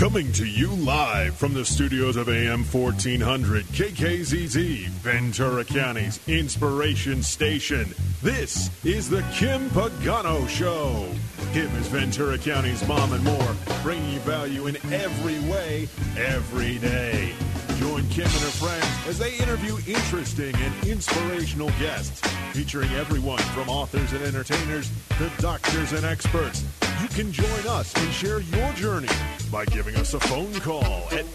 Coming to you live from the studios of AM 1400 KKZZ, Ventura County's inspiration station. This is the Kim Pagano Show. Kim is Ventura County's mom and more, bringing you value in every way, every day. Join Kim and her friends as they interview interesting and inspirational guests, featuring everyone from authors and entertainers to doctors and experts. You can join us and share your journey by giving us a phone call at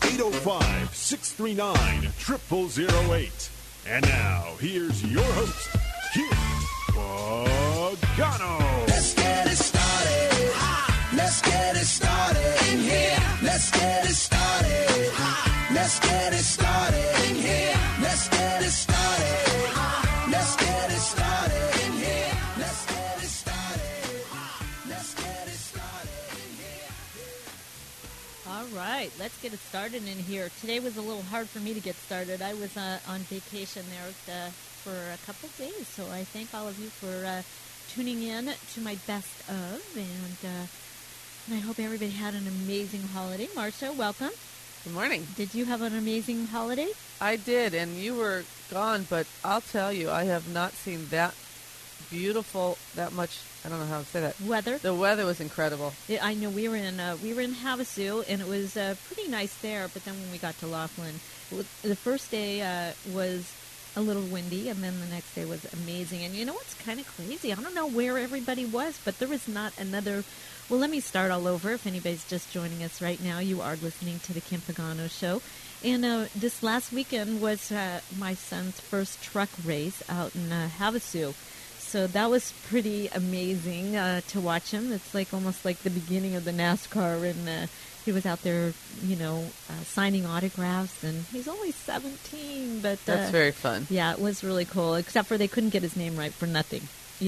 805-639-0008. And now, here's your host, Kim Pagano. Let's get it started. Let's get it started in here. Let's get it started. Let's get it started in here. Let's get it started. Let's get it started in here. Let's get it started. Let's get it started in here. All right, let's get it started in here. Today was a little hard for me to get started. I was on vacation there for a couple of days, so I thank all of you for tuning in to my best of, and I hope everybody had an amazing holiday. Marcia, welcome. Good morning. Did you have an amazing holiday? I did, and you were gone, but I'll tell you, I have not seen that beautiful, that much, I don't know how to say that. Weather? The weather was incredible. I know we were in Havasu, and it was pretty nice there, but then when we got to Laughlin, the first day was a little windy, and then the next day was amazing. And you know what's kind of crazy? I don't know where everybody was, but there was not another... Well, let me start all over. If anybody's just joining us right now, you are listening to the Kim Pagano Show. And this last weekend was my son's first truck race out in Havasu. So that was pretty amazing to watch him. It's like almost like the beginning of the NASCAR, and he was out there, signing autographs, and he's only 17, but... That's very fun. Yeah, it was really cool, except for they couldn't get his name right for nothing.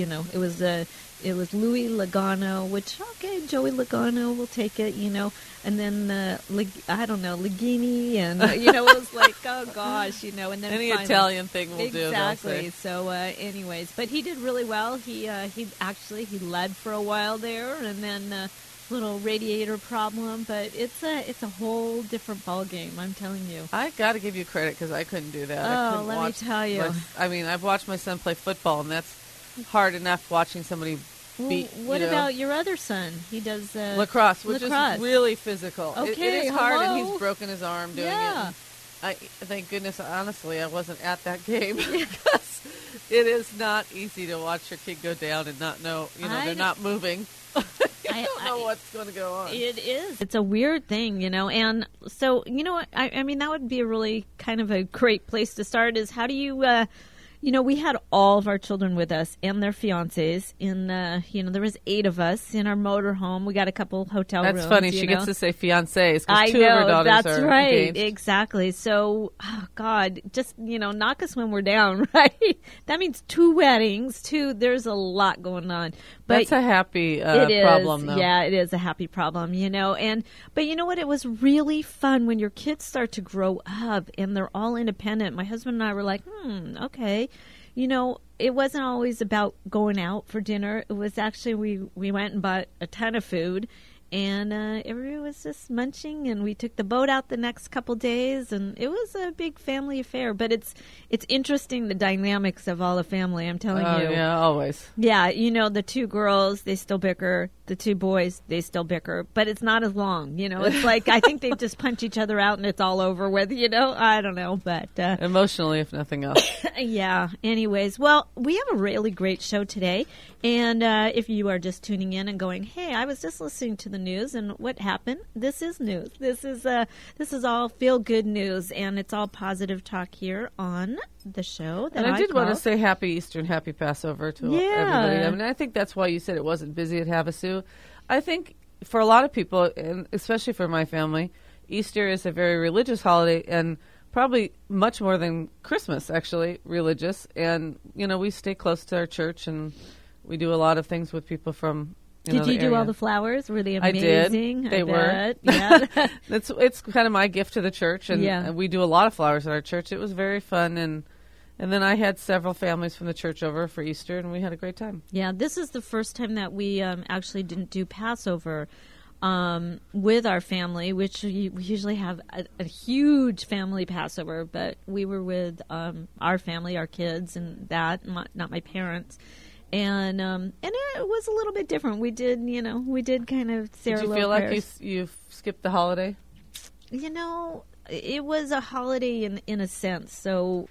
It was Louis Logano, which, okay, Joey Logano, we'll take it, and then, Lagini, and, it was like, oh, gosh, and then any finally, Italian thing will do. Exactly. So, anyways, but he did really well. He led for a while there, and then little radiator problem, but it's a whole different ball game, I'm telling you. I got to give you credit because I couldn't do that. Oh, let me tell you. I've watched my son play football, and that's hard enough watching somebody beat. What about your other son? He does lacrosse, which is really physical. Okay, it is hard, hello? and he's broken his arm doing it. And thank goodness, honestly, I wasn't at that game because it is not easy to watch your kid go down and not know, they're not moving. I don't know what's going to go on. It is. It's a weird thing, and so, I mean, that would be a really kind of a great place to start is how do you, we had all of our children with us and their fiancés in, there was 8 of us in our motorhome. We got a couple hotel rooms. That's funny. She gets to say fiancés I because 2 know, of her daughters that's are right. engaged. Exactly. So, oh God, just, knock us when we're down, right? That means 2 weddings, there's a lot going on. But that's a happy problem, though. Yeah, it is a happy problem, but you know what? It was really fun when your kids start to grow up and they're all independent. My husband and I were like, okay. It wasn't always about going out for dinner. It was actually, we went and bought a ton of food, and everyone was just munching, and we took the boat out the next couple days, and it was a big family affair. But it's interesting, the dynamics of all the family, I'm telling you. Yeah, always. Yeah, the 2 girls, they still bicker. The 2 boys, they still bicker. But it's not as long, It's like, I think they just punch each other out and it's all over with, I don't know, but... emotionally, if nothing else. Yeah, anyways. Well, we have a really great show today. And if you are just tuning in and going, hey, I was just listening to the news, and what happened? This is news. This is all feel-good news, and it's all positive talk here on the show. And I did want to say Happy Easter and Happy Passover to everybody. I mean, I think that's why you said it wasn't busy at Havasu. I think for a lot of people, and especially for my family, Easter is a very religious holiday, and probably much more than Christmas, actually, religious. And, we stay close to our church, and we do a lot of things with people from Did you do all the flowers? Were they amazing? I did. They were. Yeah. It's kind of my gift to the church, and we do a lot of flowers at our church. It was very fun, and then I had several families from the church over for Easter, and we had a great time. Yeah, this is the first time that we actually didn't do Passover. with our family, which we usually have a huge family Passover, but we were with our family, our kids, and not my parents. And it was a little bit different. We did kind of say our Did you little feel like prayers. you skipped the holiday? It was a holiday in a sense. So,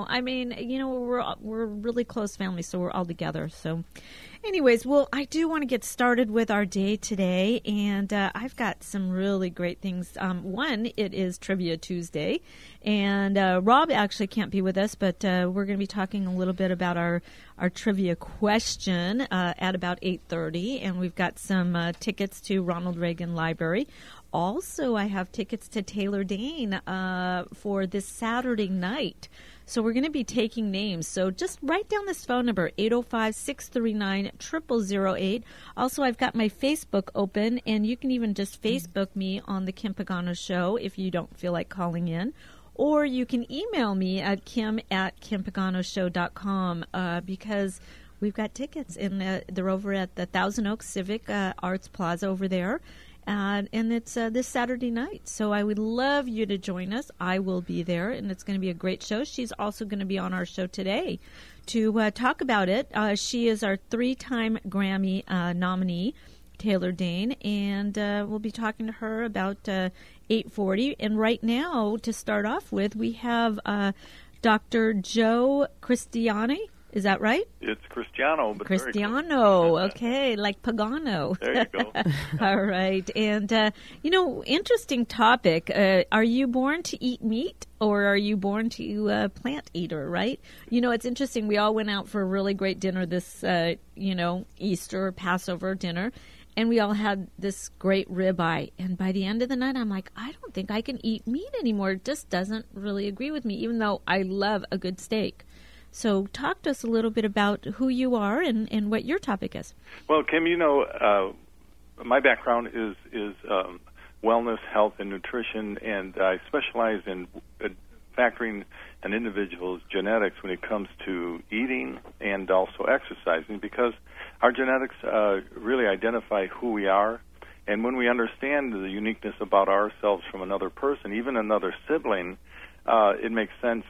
we're really close family, so we're all together. So, anyways, well, I do want to get started with our day today, and I've got some really great things. One, it is Trivia Tuesday, and Rob actually can't be with us, but we're going to be talking a little bit about our trivia question at about 8:30, and we've got some tickets to Ronald Reagan Library. Also, I have tickets to Taylor Dane for this Saturday night. So we're going to be taking names. So just write down this phone number, 805-639-0008. Also, I've got my Facebook open, and you can even just Facebook me on The Kim Pagano Show if you don't feel like calling in. Or you can email me at kim@kimpaganoshow.com because we've got tickets, and they're over at the Thousand Oaks Civic Arts Plaza over there. And it's this Saturday night. So I would love you to join us. I will be there, and it's going to be a great show. She's also going to be on our show today to talk about it. She is our 3-time Grammy nominee, Taylor Dane, and we'll be talking to her about 8:40. And right now, to start off with, we have Dr. Joe Cristiani. Is that right? It's Cristiano. But Cristiano, okay, like Pagano. There you go. All right. And, interesting topic. Are you born to eat meat or are you born to plant eater, right? It's interesting. We all went out for a really great dinner this, Easter, Passover dinner, and we all had this great ribeye. And by the end of the night, I'm like, I don't think I can eat meat anymore. It just doesn't really agree with me, even though I love a good steak. So talk to us a little bit about who you are and what your topic is. Well, Kim, my background is wellness, health, and nutrition, and I specialize in factoring an individual's genetics when it comes to eating and also exercising, because our genetics really identify who we are. And when we understand the uniqueness about ourselves from another person, even another sibling, it makes sense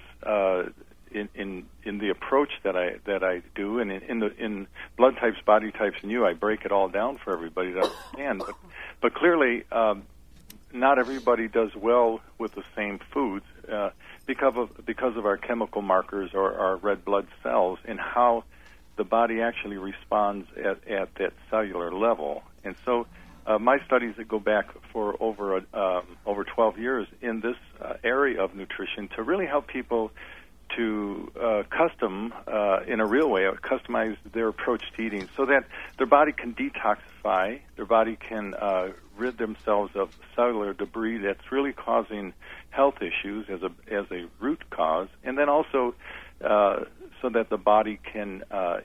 in the approach that I do, and in blood types, body types, and I break it all down for everybody to understand. But clearly, not everybody does well with the same foods because of our chemical markers or our red blood cells and how the body actually responds at that cellular level. And so, my studies that go back for over 12 years in this area of nutrition to really help people to in a real way, customize their approach to eating so that their body can detoxify, their body can rid themselves of cellular debris that's really causing health issues as a root cause, and then also so that the body can,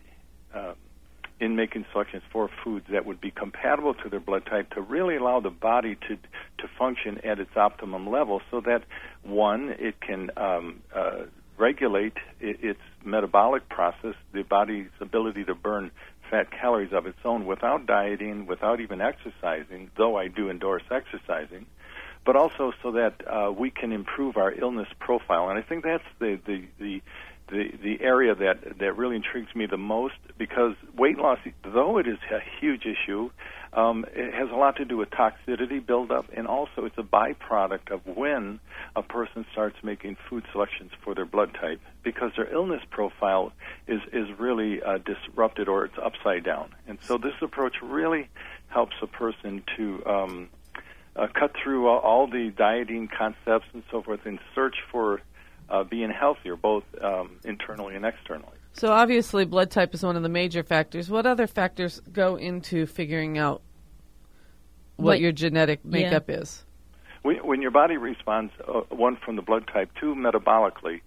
in making selections for foods that would be compatible to their blood type, to really allow the body to function at its optimum level so that, one, it can regulate its metabolic process, the body's ability to burn fat calories of its own without dieting, without even exercising, though I do endorse exercising, but also so that we can improve our illness profile. And I think that's the area that really intrigues me the most, because weight loss, though it is a huge issue, it has a lot to do with toxicity buildup, and also it's a byproduct of when a person starts making food selections for their blood type, because their illness profile is really disrupted, or it's upside down. And so this approach really helps a person to cut through all the dieting concepts and so forth in search for being healthier, both internally and externally. So obviously blood type is one of the major factors. What other factors go into figuring out what your genetic makeup is? When your body responds, one, from the blood type, two, metabolically,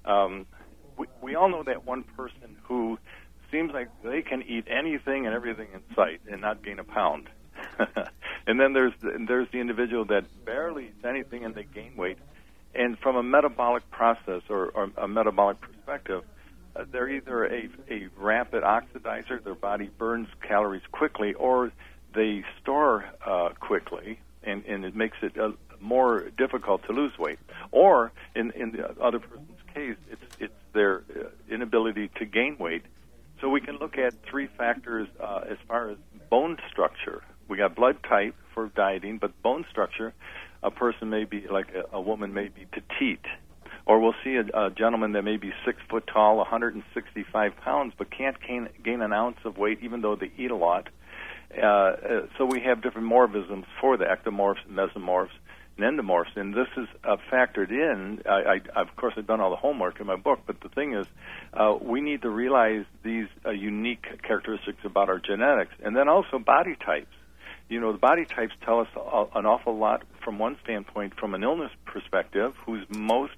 we all know that one person who seems like they can eat anything and everything in sight and not gain a pound. And then there's the individual that barely eats anything and they gain weight. And from a metabolic process or a metabolic perspective, they're either a rapid oxidizer, their body burns calories quickly, or they store quickly, and it makes it more difficult to lose weight. Or in the other person's case, it's their inability to gain weight. So we can look at three factors as far as bone structure. We got blood type for dieting, but bone structure, a person may be, like a woman may be petite. Or we'll see a gentleman that may be 6 foot tall, 165 pounds, but can't gain an ounce of weight even though they eat a lot. So we have different morphisms for the ectomorphs, mesomorphs, and endomorphs, and this is factored in. Of course, I've done all the homework in my book, but the thing is, we need to realize these unique characteristics about our genetics, and then also body types. You know, the body types tell us an awful lot from one standpoint, from an illness perspective, who's most...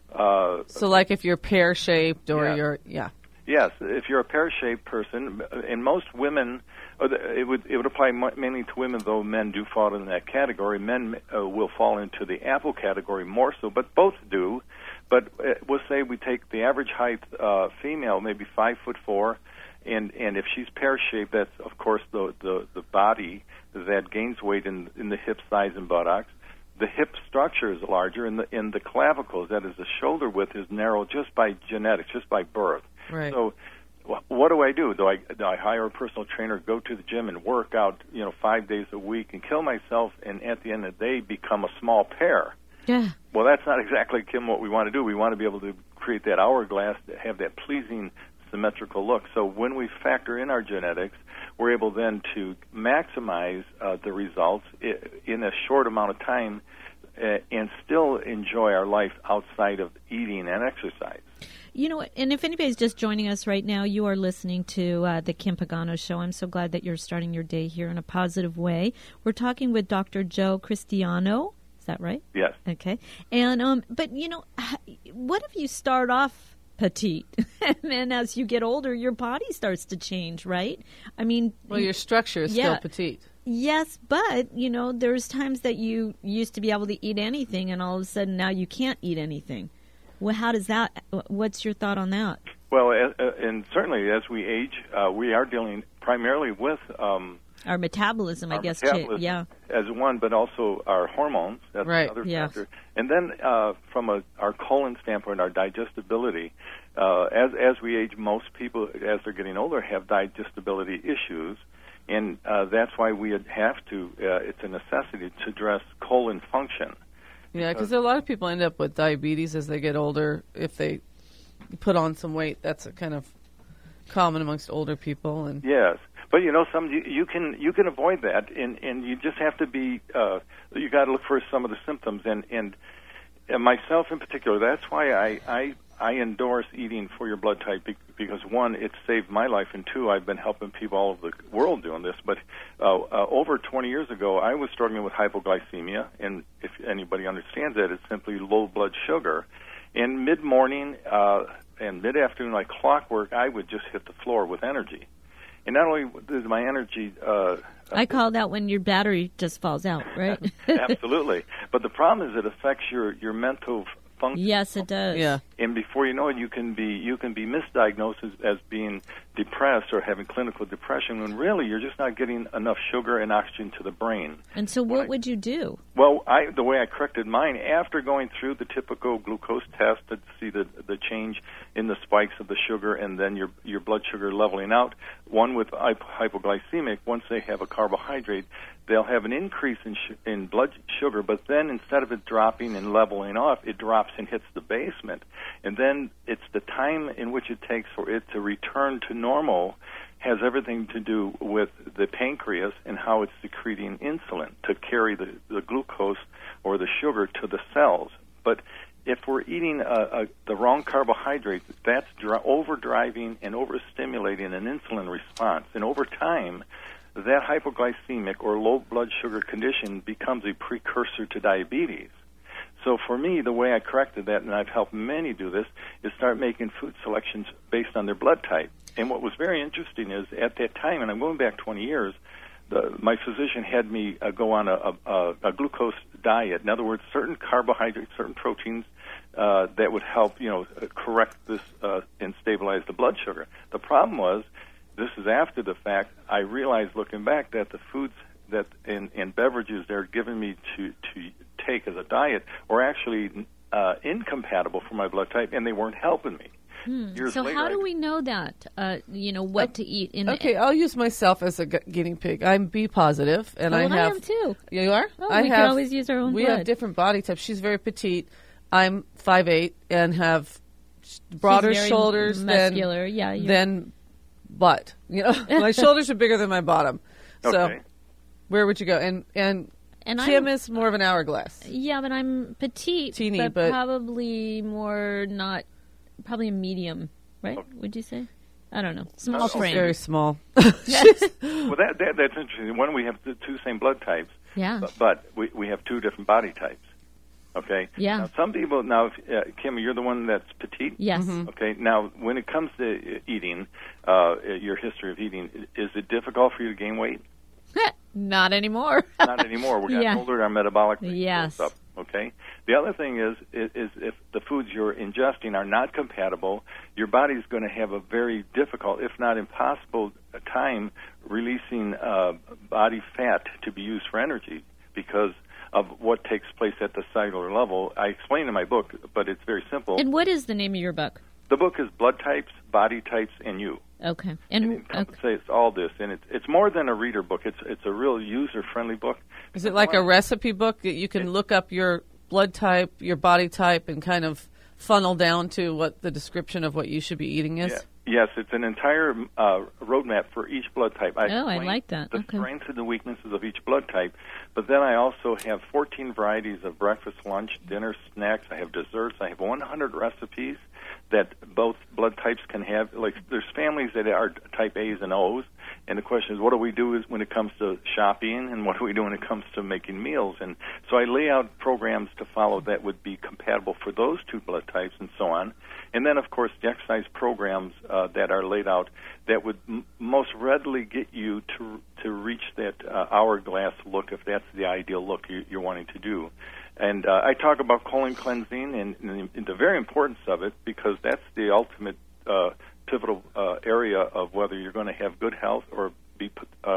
so like if you're pear-shaped or you're... Yeah. Yes, if you're a pear-shaped person, and most women, it would apply mainly to women, though men do fall in that category. Men will fall into the apple category more so, but both do. But we'll say we take the average height female, maybe 5'4", and if she's pear-shaped, that's of course the body that gains weight in the hips, thighs, and buttocks. The hip structure is larger, and the clavicles, that is the shoulder width, is narrow just by genetics, just by birth. Right. So what do I do? Do I hire a personal trainer, go to the gym and work out, 5 days a week and kill myself, and at the end of the day become a small pear? Yeah. Well, that's not exactly, Kim, what we want to do. We want to be able to create that hourglass, to have that pleasing symmetrical look. So when we factor in our genetics, we're able then to maximize the results in a short amount of time and still enjoy our life outside of eating and exercise. You know, and if anybody's just joining us right now, you are listening to the Kim Pagano Show. I'm so glad that you're starting your day here in a positive way. We're talking with Dr. Joe Cristiano. Is that right? Yes. Okay. And but what if you start off petite, and then as you get older, your body starts to change, right? I mean, well, your structure is still petite. Yes, but there's times that you used to be able to eat anything, and all of a sudden now you can't eat anything. Well, how does that? What's your thought on that? Well, and certainly as we age, we are dealing primarily with our metabolism, I guess, metabolism, too. Yeah, as one, but also our hormones. That's right. Another yes. factor. And then from our colon standpoint, our digestibility. As we age, most people, as they're getting older, have digestibility issues. And that's why we have to, it's a necessity to address colon function. Yeah, because a lot of people end up with diabetes as they get older. If they put on some weight, that's a kind of common amongst older people. And yes, but you can avoid that, and you just have to be. You got to look for some of the symptoms, and myself in particular. That's why I endorse eating for your blood type, because one, it saved my life, and two, I've been helping people all over the world doing this. But over 20 years ago, I was struggling with hypoglycemia, and if anybody understands that, it's simply low blood sugar. And mid-morning and mid-afternoon, like clockwork, I would just hit the floor with energy. And not only does my energy... I call that when your battery just falls out, right? Absolutely. But the problem is it affects your mental function. Yes, it does. Yeah. And before you know it, you can be misdiagnosed as being depressed or having clinical depression, when really you're just not getting enough sugar and oxygen to the brain. And so what would you do? Well, the way I corrected mine, after going through the typical glucose test to see the change in the spikes of the sugar and then your blood sugar leveling out, one with hypoglycemic, once they have a carbohydrate, they'll have an increase in blood sugar, but then instead of it dropping and leveling off, it drops and hits the basement. And then it's the time in which it takes for it to return to normal has everything to do with the pancreas and how it's secreting insulin to carry the glucose or the sugar to the cells. But if we're eating the wrong carbohydrates, that's overdriving and overstimulating an insulin response. And over time, that hypoglycemic or low blood sugar condition becomes a precursor to diabetes. So for me, the way I corrected that, and I've helped many do this, is start making food selections based on their blood type. And what was very interesting is at that time, and I'm going back 20 years, my physician had me go on a glucose diet. In other words, certain carbohydrates, certain proteins that would help, correct this and stabilize the blood sugar. The problem was this is after the fact, I realized looking back that the foods that in beverages they're giving me to take as a diet were actually incompatible for my blood type, and they weren't helping me. Years So later, how do we know that? What to eat? Okay, I'll use myself as a guinea pig. I'm B positive, and I I have. am too. You are? Oh, we can always use our own We blood. have different body types. She's very petite. I'm 5'8" and have broader very shoulders muscular. Yeah, you're- than butt. My shoulders are bigger than my bottom. So Okay. where would you go? And And Kim is more of an hourglass. Yeah, but I'm petite, Teeny, but but- probably probably a medium, right? Would you say? I don't know. Small She's frame. very small. Well, that's interesting. One, we have the two same blood types, Yeah. but we have two different body types. Okay. Yeah. Now, some people Kim, you're the one that's petite. Yes. Mm-hmm. Okay. Now, when it comes to eating, your history of eating, is it difficult for you to gain weight? Not anymore. Not anymore. We got Yeah. older. Our metabolic rate Yes. goes up. Okay. The other thing is if the foods you're ingesting are not compatible, your body's going to have a very difficult, if not impossible, time releasing body fat to be used for energy because of what takes place at the cellular level. I explain in my book, but it's very simple. And what is the name of your book? The book is Blood Types, Body Types, and You. Okay. It And encompasses all this, and it's more than a reader book. It's a real user-friendly book. Is it like a recipe book that you can look up your blood type, your body type, and kind of funnel down to what the description of what you should be eating is? Yeah. Yes, it's an entire roadmap for each blood type. I explain like that. The Okay. strengths and the weaknesses of each blood type. But then I also have 14 varieties of breakfast, lunch, dinner, snacks. I have desserts. I have 100 recipes that both blood types can have. Like, there's families that are type A's and O's, and the question is, what do we do when it comes to shopping, and what do we do when it comes to making meals? And so I lay out programs to follow that would be compatible for those two blood types and so on. And then, of course, the exercise programs that are laid out that would most readily get you to reach that hourglass look, if that's the ideal look you're wanting to do. And I talk about colon cleansing and the very importance of it, because that's the ultimate pivotal area of whether you're going to have good health or be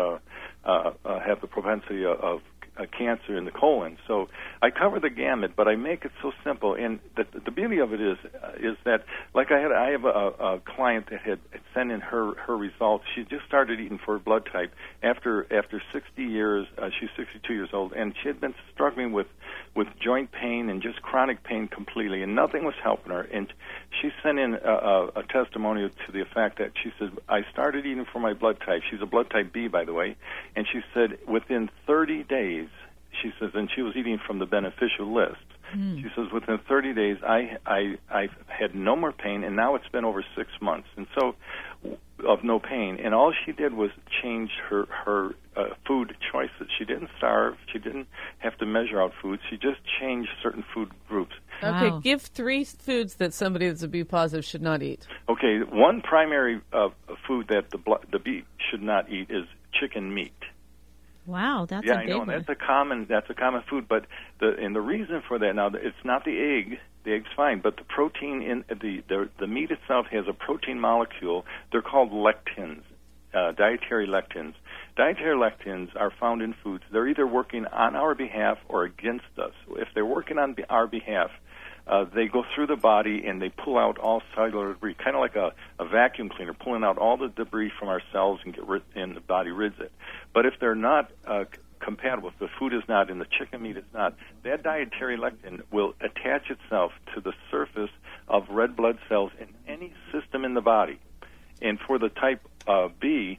have the propensity of cancer in the colon. So I cover the gamut, but I make it so simple. And the beauty of it is that, like I have a client that had sent in her results. She just started eating for her blood type after 60 years. She's 62 years old, and she had been struggling with joint pain and just chronic pain completely, and nothing was helping her. And she sent in a testimonial to the effect that she said, I started eating for my blood type. She's a blood type B, by the way. And she said within 30 days, she says, and she was eating from the beneficial list. She says, within 30 days, I had no more pain, and now it's been over 6 months, and so of no pain. And all she did was change her food choices. She didn't starve. She didn't have to measure out food. She just changed certain food groups. Okay, Wow. give 3 foods that somebody that's a B positive should not eat. Okay, one primary food that the B should not eat is chicken meat. wow, that's Yeah, a I big know, one. and that's a common food. But the reason for that, now it's not the egg. The egg's fine, but the protein in the meat itself has a protein molecule. They're called lectins, dietary lectins. Dietary lectins are found in foods. They're either working on our behalf or against us. If they're working on our behalf, they go through the body and they pull out all cellular debris, kind of like a vacuum cleaner, pulling out all the debris from our cells and the body rids it. But if they're not compatible, if the food is not and the chicken meat is not, that dietary lectin will attach itself to the surface of red blood cells in any system in the body. And for the type B,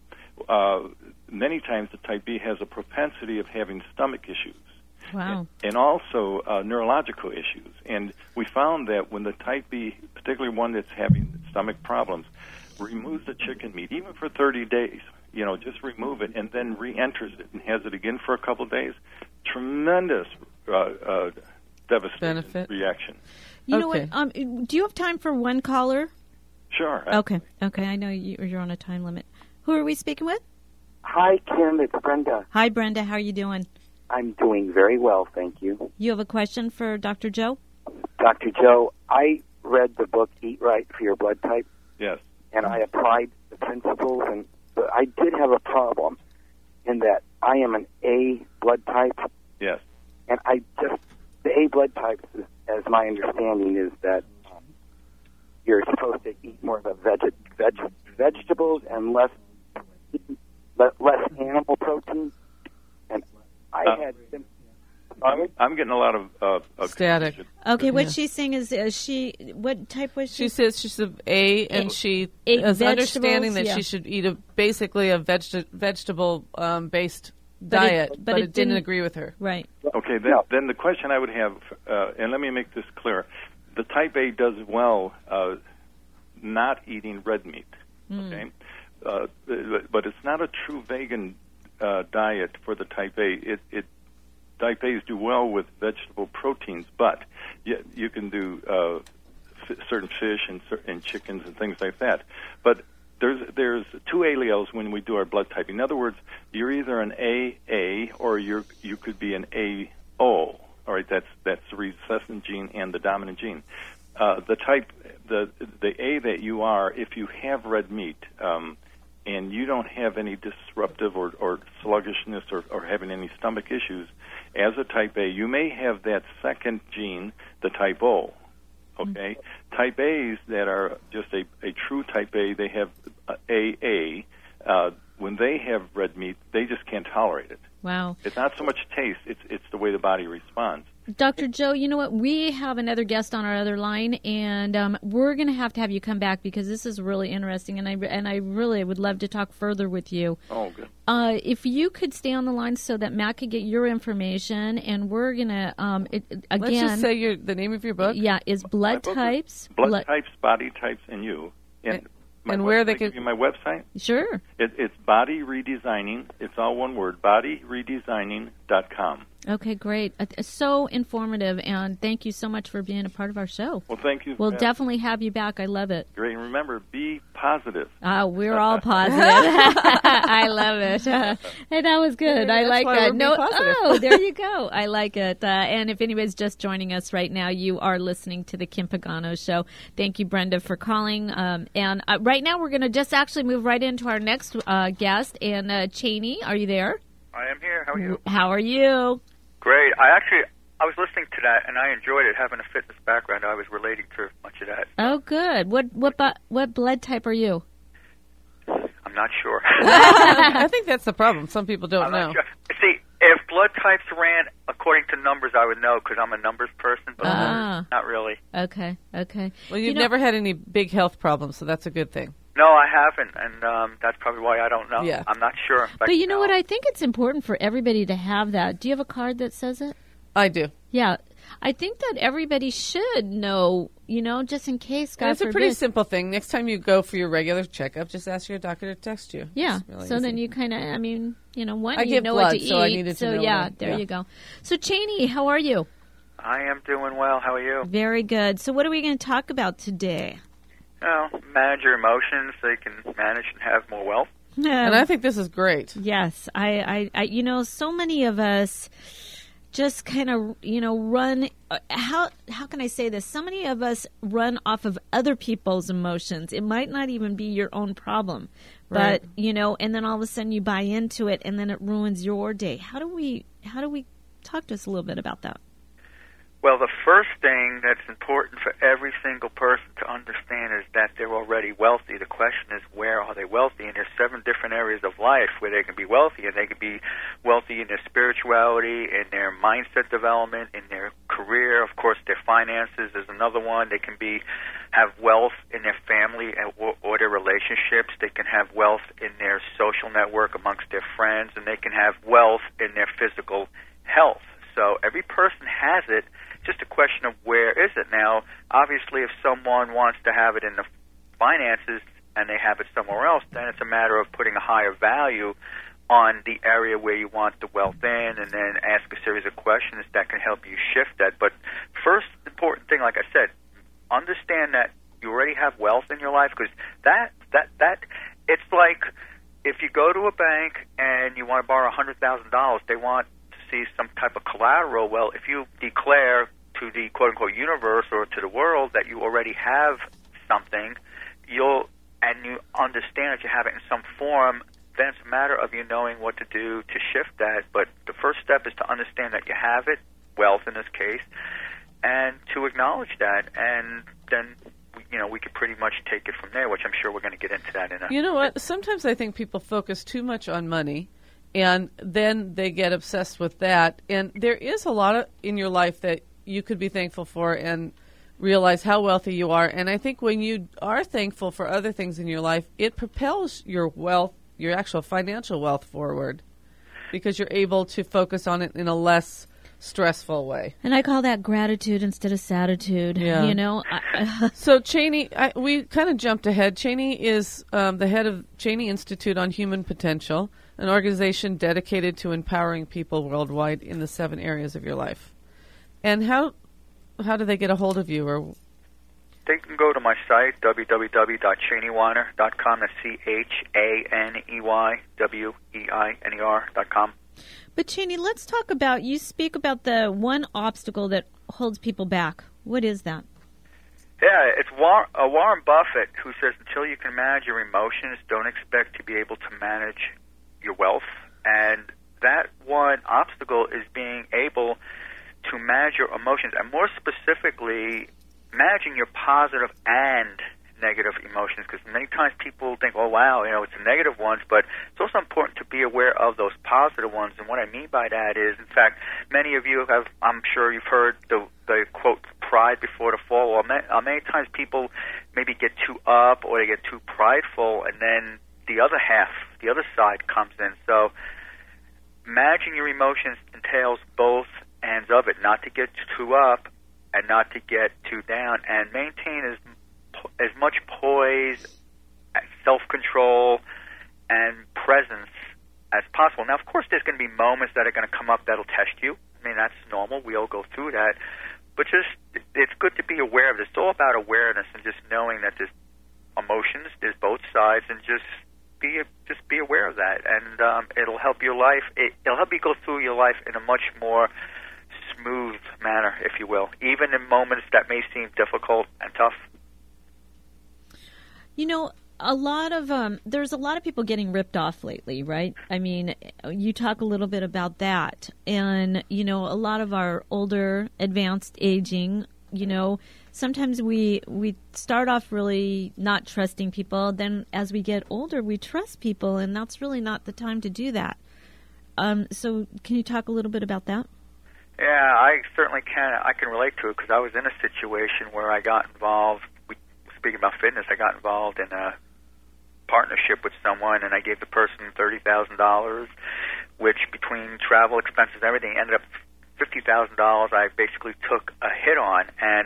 many times the type B has a propensity of having stomach issues. Wow. And also neurological issues. And we found that when the type B, particularly one that's having stomach problems, removes the chicken meat, even for 30 days, just remove it and then re-enters it and has it again for a couple of days, tremendous devastating Benefit. reaction. You know Okay. what? Do you have time for one caller? Sure. Okay. I know you're on a time limit. Who are we speaking with? Hi, Kim. It's Brenda. Hi, Brenda. How are you doing? I'm doing very well, thank you. You have a question for Dr. Joe? Dr. Joe, I read the book Eat Right for Your Blood Type, Yes. and I applied the principles, and but I did have a problem in that I am an A blood type. Yes. And the A blood type, as my understanding, is that you're supposed to eat more of the vegetables and less animal protein. And I had I'm getting a lot of static. Okay, what she's saying is what type was she? She says she's an A, and she ate is vegetables, understanding that she should eat basically a vegetable based diet, but it didn't agree with her. Right. Okay, then the question I would have, and let me make this clear, the type A does well not eating red meat, okay? But it's not a true vegan diet for the type A. Type A's do well with vegetable proteins, but you can do certain fish and chickens and things like that. But there's two alleles when we do our blood typing. In other words, you're either an AA or you could be an AO. All right, that's the recessive gene and the dominant gene. The A that you are, if you have red meat, and you don't have any disruptive or sluggishness or having any stomach issues, as a type A, you may have that second gene, the type O. Okay? Type A's that are just a true type A, they have AA. When they have red meat, they just can't tolerate it. Wow. It's not so much taste, it's the way the body responds. Dr. Joe, you know what? We have another guest on our other line, and we're going to have you come back because this is really interesting, and I really would love to talk further with you. Oh, good. If you could stay on the line so that Matt could get your information, and we're going to, again... Let's just say the name of your book. Yeah, is Blood Types. Blood Types, Body Types, and You. And where they can... give you my website? Sure. It's Body Redesigning. It's all one word, bodyredesigning.com. Okay, great. So informative, and thank you so much for being a part of our show. Well, thank you. We'll definitely have you back. I love it. Great. And remember, be positive. We're all positive. I love it. Hey, that was good. Yeah, I like that. No, there you go. I like it. And if anybody's just joining us right now, you are listening to the Kim Pagano Show. Thank you, Brenda, for calling. And right now, we're going to just actually move right into our next guest. And Cheney, are you there? I am here. How are you? How are you? Great. I was listening to that, and I enjoyed it. Having a fitness background, I was relating to much of that. Oh, good. What blood type are you? I'm not sure. I think that's the problem. Some people don't know. Sure. See, if blood types ran according to numbers, I would know because I'm a numbers person, but not really. Okay. Well, you've never had any big health problems, so that's a good thing. No, I haven't, and that's probably why I don't know. Yeah. I'm not sure. But you know what? I think it's important for everybody to have that. Do you have a card that says it? I do. Yeah. I think that everybody should know, just in case, God forbid. It's a pretty simple thing. Next time you go for your regular checkup, just ask your doctor to text you. Yeah. Really so easy. then you kind of, one, I you give know blood, what to eat. so I needed to know yeah, that. there you go. So, Cheney, how are you? I am doing well. How are you? Very good. So what are we going to talk about today? Manage your emotions so you can manage and have more wealth. And I think this is great. Yes. I so many of us just kind of, run. How can I say this? So many of us run off of other people's emotions. It might not even be your own problem, right. but and then all of a sudden you buy into it, and then it ruins your day. How do we talk to us a little bit about that? Well, the first thing that's important for every single person to understand is that they're already wealthy. The question is, where are they wealthy? And there's 7 different areas of life where they can be wealthy. And they can be wealthy in their spirituality, in their mindset development, in their career. Of course, their finances is another one. They can have wealth in their family or their relationships. They can have wealth in their social network amongst their friends. And they can have wealth in their physical health. So every person has it. Just a question of where is it now. Obviously, if someone wants to have it in the finances and they have it somewhere else, then it's a matter of putting a higher value on the area where you want the wealth in, and then ask a series of questions that can help you shift that. But first important thing, like I said, understand that you already have wealth in your life, because that it's like if you go to a bank and you want to borrow $100,000, they want see some type of collateral. Well, if you declare to the quote-unquote universe or to the world that you already have something, you understand that you have it in some form, then it's a matter of you knowing what to do to shift that. But the first step is to understand that you have it, wealth in this case, and to acknowledge that, and then we could pretty much take it from there, which I'm sure we're going to get into that in a... You know what? Sometimes I think people focus too much on money, and then they get obsessed with that. And there is a lot in your life that you could be thankful for and realize how wealthy you are. And I think when you are thankful for other things in your life, it propels your wealth, your actual financial wealth forward, because you're able to focus on it in a less stressful way. And I call that gratitude instead of satitude. Yeah. So Cheney, we kind of jumped ahead. Cheney is the head of Cheney Institute on Human Potential, an organization dedicated to empowering people worldwide in the 7 areas of your life. And how do they get a hold of you? Or they can go to my site, www.cheneyweiner.com. That's ChaneyWeiner.com. But Cheney, let's talk about, you speak about the one obstacle that holds people back. What is that? Yeah, it's Warren Buffett who says, until you can manage your emotions, don't expect to be able to manage your wealth. And that one obstacle is being able to manage your emotions, and more specifically, managing your positive and negative emotions, because many times people think, oh, wow, it's the negative ones, but it's also important to be aware of those positive ones. And what I mean by that is, in fact, many of you have, I'm sure you've heard the quote, pride before the fall. Well, many times people maybe get too up or they get too prideful, and then the other side comes in. So managing your emotions entails both ends of it, not to get too up and not to get too down, and maintain as much poise, self-control, and presence as possible. Now, of course, there's going to be moments that are going to come up that'll test you. I mean, that's normal. We all go through that. But it's good to be aware of this. It's all about awareness and just knowing that there's emotions, there's both sides, and just be aware of that. And it'll help your life. It'll help you go through your life in a much more smooth manner, if you will, even in moments that may seem difficult and tough. There's a lot of people getting ripped off lately, right? I mean, you talk a little bit about that. And, a lot of our older, advanced aging, sometimes we start off really not trusting people. Then as we get older, we trust people, and that's really not the time to do that. So can you talk a little bit about that? Yeah, I certainly can. I can relate to it because I was in a situation where I got involved. Speaking about fitness, I got involved in a partnership with someone, and I gave the person $30,000, which between travel expenses and everything ended up $50,000 I basically took a hit on. And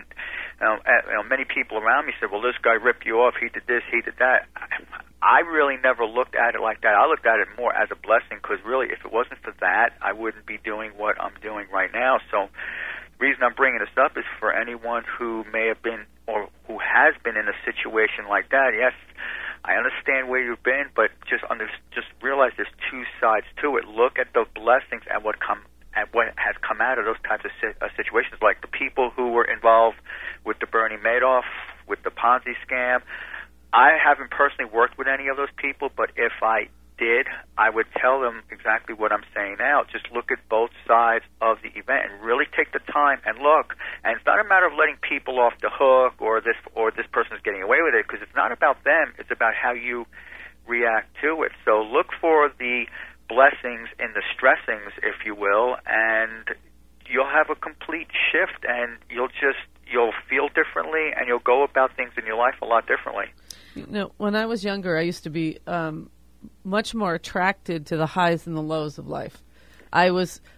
many people around me said, well, this guy ripped you off, he did this, he did that. I really never looked at it like that. I looked at it more as a blessing, because really, if it wasn't for that, I wouldn't be doing what I'm doing right now. So the reason I'm bringing this up is for anyone who may have been or who has been in a situation like that. Yes, I understand where you've been, but just realize there's two sides to it. Look at the blessings and what has come out of those types of situations, like the people who were involved with the Bernie Madoff, with the Ponzi scam. I haven't personally worked with any of those people, but if I did, I would tell them exactly what I'm saying now. Just look at both sides of the event and really take the time and look. And it's not a matter of letting people off the hook or this person's getting away with it, because it's not about them. It's about how you react to it. So look for the blessings in the stressings, if you will, and you'll have a complete shift, and you'll feel differently, and you'll go about things in your life a lot differently. When I was younger, I used to be much more attracted to the highs and the lows of life. I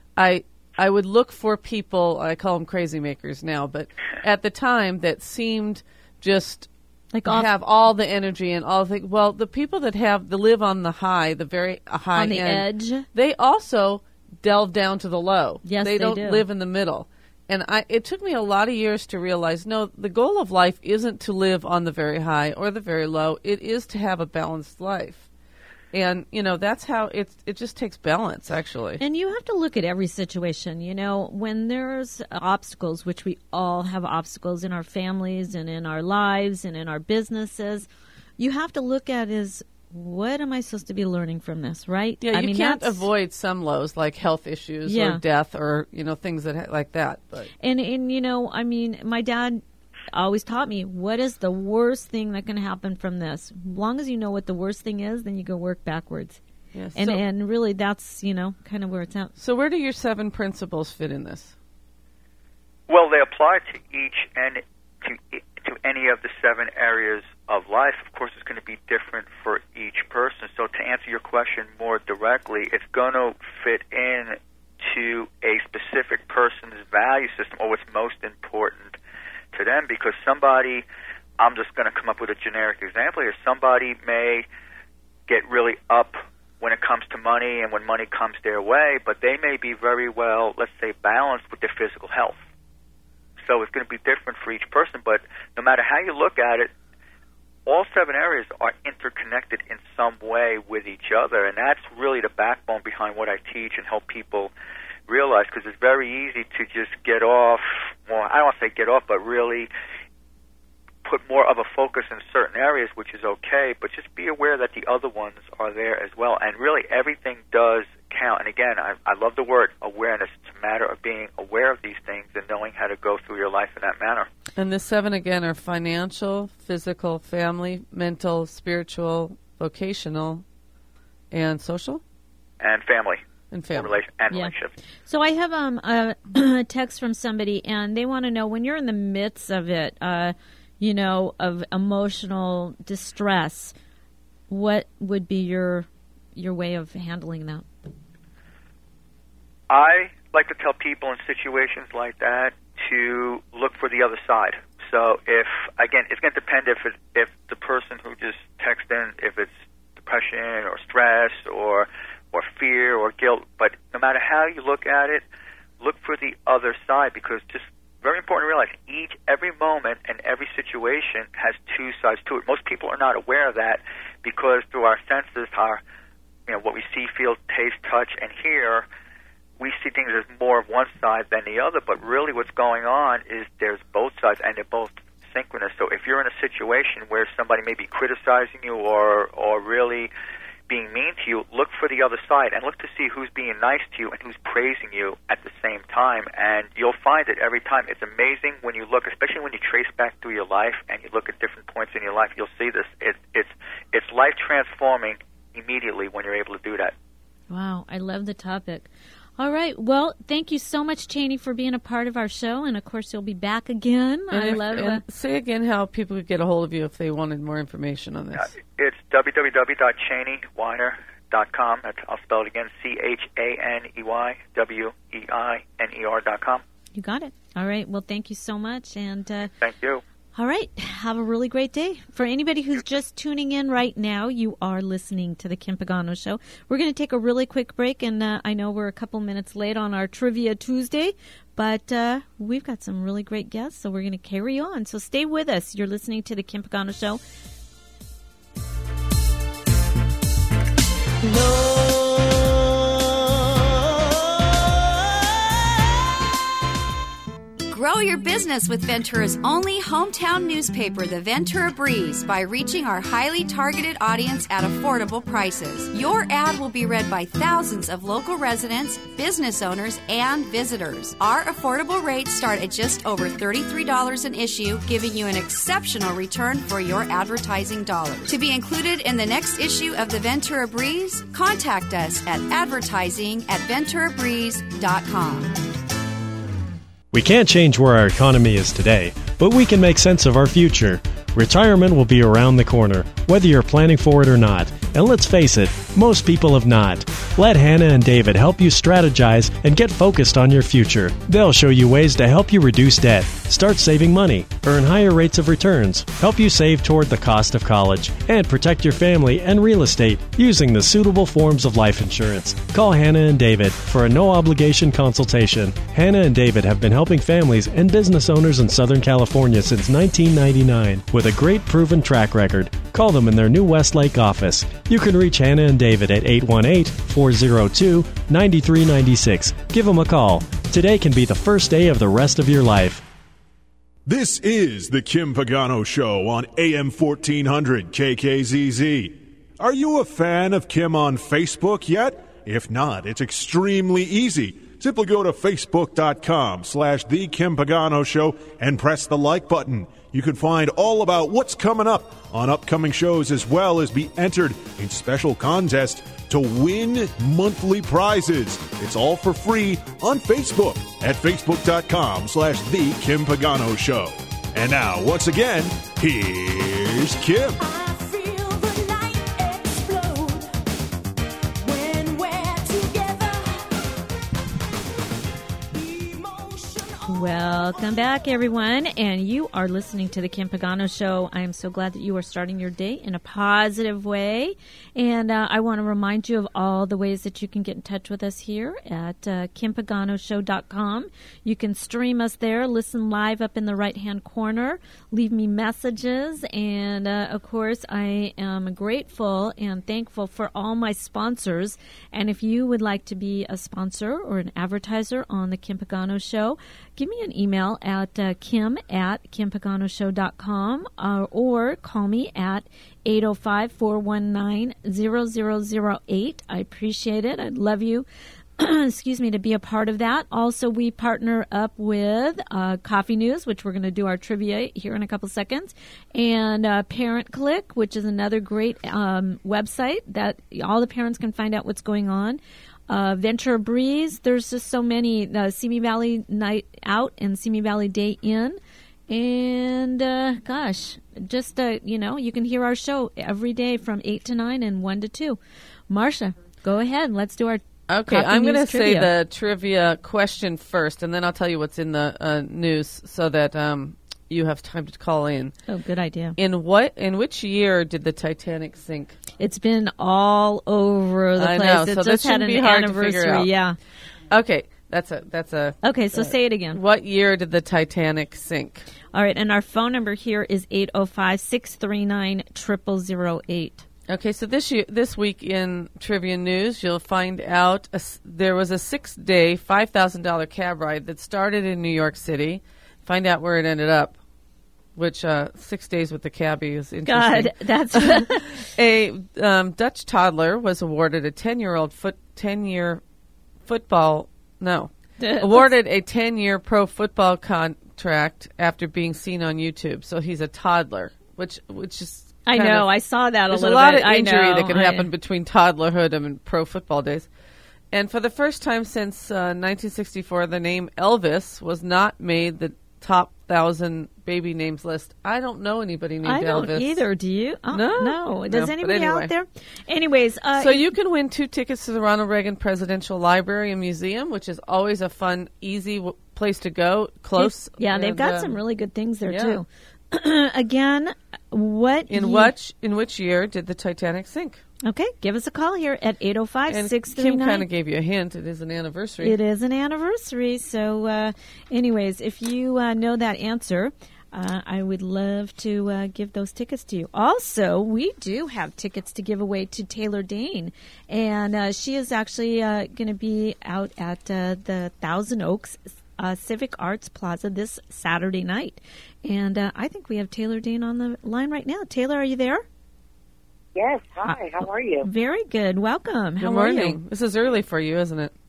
would look for people, I call them crazy makers now, but at the time that seemed just have all the energy and all the, well, the people that live on the high, the very high on the end, edge, they also delve down to the low. Yes, they don't live in the middle. And it took me a lot of years to realize, no, the goal of life isn't to live on the very high or the very low. It is to have a balanced life. And, that's how it just takes balance, actually. And you have to look at every situation. When there's obstacles, which we all have obstacles in our families and in our lives and in our businesses, you have to look at is what am I supposed to be learning from this, right? Yeah, you can't avoid some lows like health issues or death or, things like that. But. And my dad always taught me, what is the worst thing that can happen from this? As long as you know what the worst thing is, then you go work backwards. Yes. And really that's, kind of where it's at. So where do your 7 principles fit in this? Well, they apply to each and to any of the 7 areas of life. Of course, it's going to be different for each person. So to answer your question more directly, it's going to fit in to a specific person's value system or what's most important to them, because somebody, I'm just going to come up with a generic example here, somebody may get really up when it comes to money and when money comes their way, but they may be very well, let's say, balanced with their physical health. So it's going to be different for each person, but no matter how you look at it, all 7 areas are interconnected in some way with each other, and that's really the backbone behind what I teach and help people realize, because it's very easy to just get off, well, I don't want to say get off, but really put more of a focus in certain areas, which is okay, but just be aware that the other ones are there as well. And really everything does count. And again, I love the word awareness. It's a matter of being aware of these things and knowing how to go through your life in that manner. And the 7, again, are financial, physical, family, mental, spiritual, vocational, and social? And family. And family. Relationships. So I have a text from somebody, and they want to know, when you're in the midst of it, of emotional distress, what would be your way of handling that? I like to tell people in situations like that to look for the other side. So if, again, it's going to depend if the person who just texted in, if it's depression or stress or fear or guilt, but no matter how you look at it, look for the other side, because just very important to realize every moment and every situation has 2 sides to it. Most people are not aware of that, because through our senses, what we see, feel, taste, touch, and hear, we see things as more of one side than the other, but really what's going on is there's both sides, and they're both synchronous. So if you're in a situation where somebody may be criticizing you or really being mean to you, look for the other side and look to see who's being nice to you and who's praising you at the same time. And you'll find it every time. It's amazing when you look, especially when you trace back through your life and you look at different points in your life, you'll see this. It's life transforming immediately when you're able to do that. Wow, I love the topic. All right. Well, thank you so much, Cheney, for being a part of our show. And, of course, you'll be back again. And say again how people could get a hold of you if they wanted more information on this. It's www.chaneyweiner.com. I'll spell it again, ChaneyWeiner.com. You got it. All right. Well, thank you so much. And thank you. All right. Have a really great day. For anybody who's just tuning in right now, you are listening to The Kim Pagano Show. We're going to take a really quick break, and I know we're a couple minutes late on our Trivia Tuesday, but we've got some really great guests, so we're going to carry on. So stay with us. You're listening to The Kim Pagano Show. Grow your business with Ventura's only hometown newspaper, the Ventura Breeze, by reaching our highly targeted audience at affordable prices. Your ad will be read by thousands of local residents, business owners, and visitors. Our affordable rates start at just over $33 an issue, giving you an exceptional return for your advertising dollars. To be included in the next issue of the Ventura Breeze, contact us at advertising@venturabreeze.com. We can't change where our economy is today, but we can make sense of our future. Retirement will be around the corner, whether you're planning for it or not. And let's face it, most people have not. Let Hannah and David help you strategize and get focused on your future. They'll show you ways to help you reduce debt, start saving money, earn higher rates of returns, help you save toward the cost of college, and protect your family and real estate using the suitable forms of life insurance. Call Hannah and David for a no-obligation consultation. Hannah and David have been helping families and business owners in Southern California since 1999 with a great proven track record. Call them in their new Westlake office. You can reach Hannah and David at 818-402-9396. Give them a call. Today can be the first day of the rest of your life. This is the Kim Pagano Show on AM 1400 KKZZ. Are you a fan of Kim on Facebook yet? If not, it's extremely easy. Simply go to facebook.com/The Kim Pagano Show and press the like button. You can find all about what's coming up on upcoming shows, as well as be entered in special contests to win monthly prizes. It's all for free on Facebook at facebook.com/The Kim Pagano Show. And now, once again, here's Kim. Welcome back, everyone, and you are listening to the Kim Pagano Show. I am so glad that you are starting your day in a positive way, and I want to remind you of all the ways that you can get in touch with us here at KimPaganoShow.com. You can stream us there, listen live up in the right-hand corner, leave me messages, and of course, I am grateful and thankful for all my sponsors, and if you would like to be a sponsor or an advertiser on the Kim Pagano Show, give me an email at kim@kimpaganoshow.com or call me at 805-419-0008. I appreciate it. I'd love you, excuse me, to be a part of that. Also, we partner up with Coffee News, which we're going to do our trivia here in a couple seconds, and Parent Click, which is another great website that all the parents can find out what's going on. Ventura Breeze, there's just so many. Simi Valley Night Out and Simi Valley Day In. And, you can hear our show every day from 8 to 9 and 1 to 2. Marsha, go ahead. Let's do our Okay, I'm going to say the trivia question first, and then I'll tell you what's in the news so that you have time to call in. Oh, good idea. In which year did the Titanic sink? It's been all over the place. I know, it so just this had shouldn't an be hard anniversary. to figure out. Yeah. Okay, that's a. Okay, so say it again. What year did the Titanic sink? All right, and our phone number here is 805-639-0008. Okay, so this week in Trivia News, you'll find out there was a 6-day, $5,000 cab ride that started in New York City. Find out where it ended up, which 6 days with the cabbie is interesting. God, that's... A Dutch toddler was awarded a 10-year awarded a 10-year pro football contract after being seen on YouTube. So he's a toddler, which is... I know. I saw that a little bit. There's a lot of injury that can happen between toddlerhood and pro football days. And for the first time since 1964, the name Elvis was not made the top 1,000 baby names list. I don't know anybody named Elvis. I don't either. Do you? No. Does anybody out there? Anyways. So you can win 2 tickets to the Ronald Reagan Presidential Library and Museum, which is always a fun, easy place to go, close. Yeah, they've got some really good things there, too. Again, in which year did the Titanic sink? Okay, give us a call here at 805-639. Kim kind of gave you a hint. It is an anniversary. It is an anniversary. So, anyways, if you know that answer, I would love to give those tickets to you. Also, we do have tickets to give away to Taylor Dane, and she is actually going to be out at the Thousand Oaks Civic Arts Plaza this Saturday night. And I think we have Taylor Dane on the line right now. Taylor, are you there? Yes. Hi. How are you? Very good. Welcome. Good morning. This is early for you, isn't it?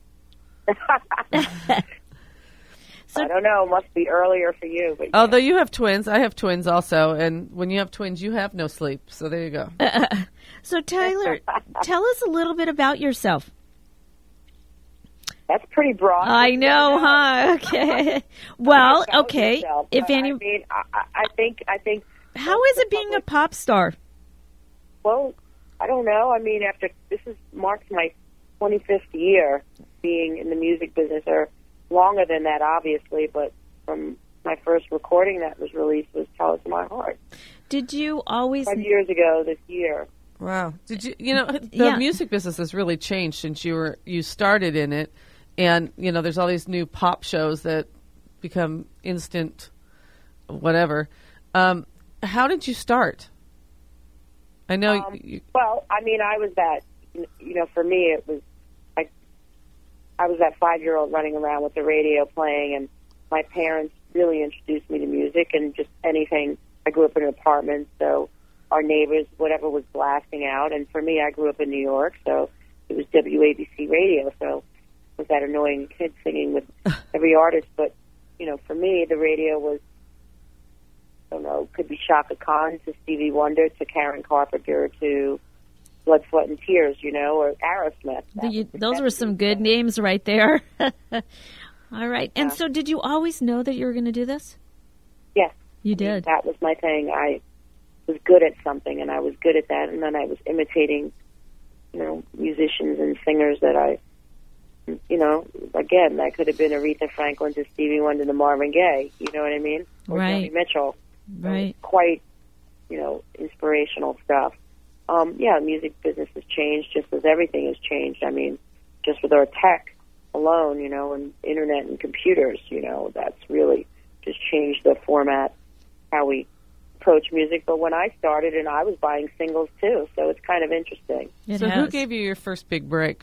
So, I don't know. It must be earlier for you. But although you have twins. I have twins also. And when you have twins, you have no sleep. So there you go. So, Taylor, tell us a little bit about yourself. That's pretty broad. I know, huh? Okay. Well, okay. Yourself, if any, I think. How is it being a pop star? Well, I don't know. I mean, this marks my 25th year being in the music business, or longer than that, obviously. But from my first recording that was released was "Tell It to My Heart." Did you always? 5 years ago this year. Wow. Did you? The music business has really changed since you started in it. And, there's all these new pop shows that become instant whatever. How did you start? I know. Well, I mean, I was that, for me, it was, I was that 5-year-old running around with the radio playing, and my parents really introduced me to music and just anything. I grew up in an apartment, so our neighbors, whatever was blasting out. And for me, I grew up in New York, so it was WABC radio. So it was that annoying kid singing with every artist. But, you know, for me, the radio was, I don't know, could be Shaka Khan to Stevie Wonder to Karen Carpenter to Blood, Sweat, and Tears, you know, or Aerosmith. Those were some good names right there. All right. And so did you always know that you were going to do this? Yes. You did? That was my thing. I was good at something, and I was good at that, and then I was imitating, you know, musicians and singers that I, you know, again, that could have been Aretha Franklin to Stevie Wonder to Marvin Gaye, you know what I mean? Or right. Joni Mitchell. Right. Quite, you know, inspirational stuff. Yeah, the music business has changed just as everything has changed. I mean, just with our tech alone, you know, and internet and computers, you know, that's really just changed the format, how we approach music. But when I started, and I was buying singles too, so it's kind of interesting. Who gave you your first big break?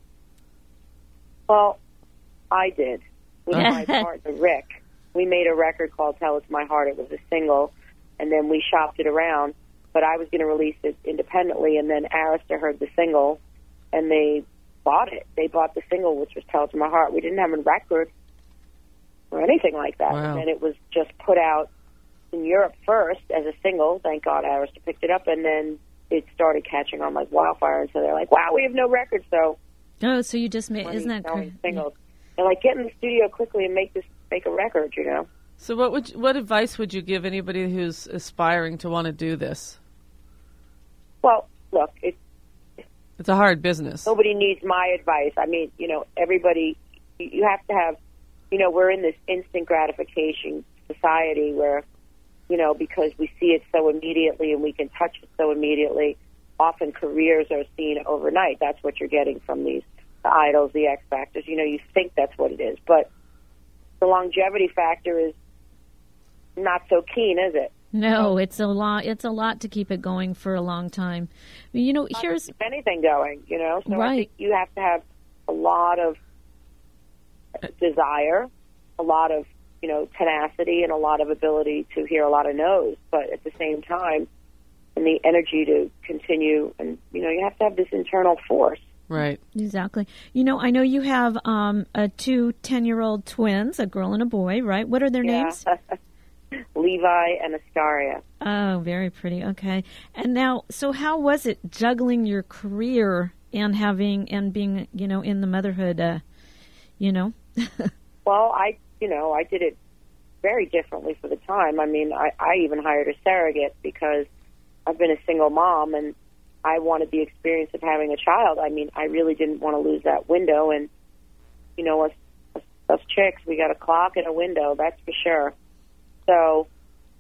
Well, I did with my partner Rick. We made a record called Tell It's My Heart. It was a single, and then we shopped it around. But I was going to release it independently, and then Arista heard the single, and they bought it. They bought the single, which was Tell It To My Heart. We didn't have a record or anything like that. Wow. And then it was just put out in Europe first as a single. Thank God Arista picked it up, and then it started catching on like wildfire. And so they're like, wow, we have no record, so... Oh, so you just made... Isn't that crazy? Singles. They're like, get in the studio quickly and make a record, you know? So what advice would you give anybody who's aspiring to want to do this? Well, look, it's a hard business. Nobody needs my advice. I mean, you know, everybody, you have to have, you know, we're in this instant gratification society where, you know, because we see it so immediately and we can touch it so immediately, often careers are seen overnight. That's what you're getting from the idols, the X Factors. You know, you think that's what it is. But the longevity factor is not so keen, is it? No, it's a lot. It's a lot to keep it going for a long time. You know, here's anything going. You know, so right. I think you have to have a lot of desire, a lot of, you know, tenacity, and a lot of ability to hear a lot of no's. But at the same time, and the energy to continue, and you know, you have to have this internal force. Right. Exactly. You know, I know you have two 10-year-old twins, a girl and a boy, right? What are their names? Levi and Astaria. Oh, very pretty. Okay. And now, so how was it juggling your career and being, you know, in the motherhood, you know? Well, I did it very differently for the time. I mean, I even hired a surrogate because I've been a single mom and I wanted the experience of having a child. I mean, I really didn't want to lose that window. And, you know, us chicks, we got a clock and a window, that's for sure. So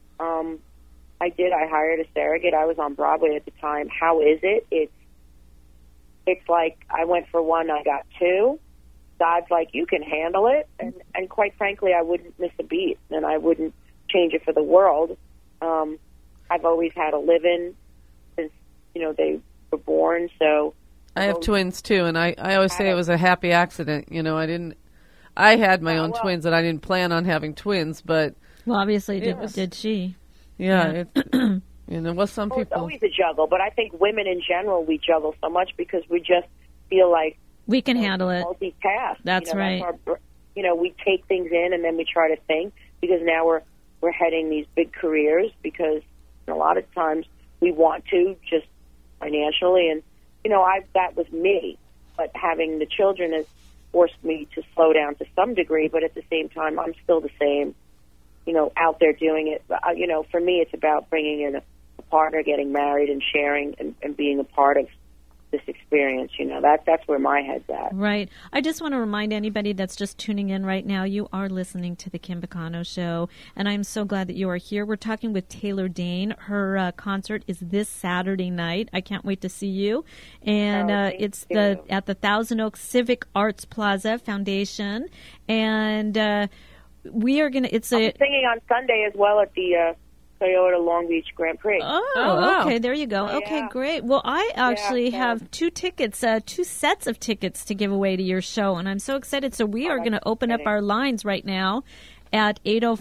I hired a surrogate. I was on Broadway at the time. How is it? It's like I went for one, I got two. God's like, you can handle it. And quite frankly, I wouldn't miss a beat, and I wouldn't change it for the world. I've always had a live-in since, you know, they were born. So I have twins, too, and I always say it was a happy accident. You know, I had my own twins, and I didn't plan on having twins, but... Well, obviously, did she? Yeah. You know, well, some people... It's always a juggle, but I think women in general, we juggle so much because we just feel like... We can handle it. Multitask. That's right. You know, we take things in and then we try to think because now we're heading these big careers because a lot of times we want to just financially. And, you know, that was me. But having the children has forced me to slow down to some degree, but at the same time, I'm still the same. You know, out there doing it. You know, for me, it's about bringing in a partner, getting married, and sharing and being a part of this experience. You know, that's where my head's at. Right. I just want to remind anybody that's just tuning in right now, you are listening to the Kim Pagano Show, and I'm so glad that you are here. We're talking with Taylor Dayne. Her concert is this Saturday night. I can't wait to see you. And it's at the Thousand Oaks Civic Arts Plaza Foundation, and we are going to... I'm singing on Sunday as well at the Toyota Long Beach Grand Prix. Oh, wow. Okay, there you go. Okay, great. Well, I actually have two sets of tickets to give away to your show, and I'm so excited. So we are going to open up our lines right now, at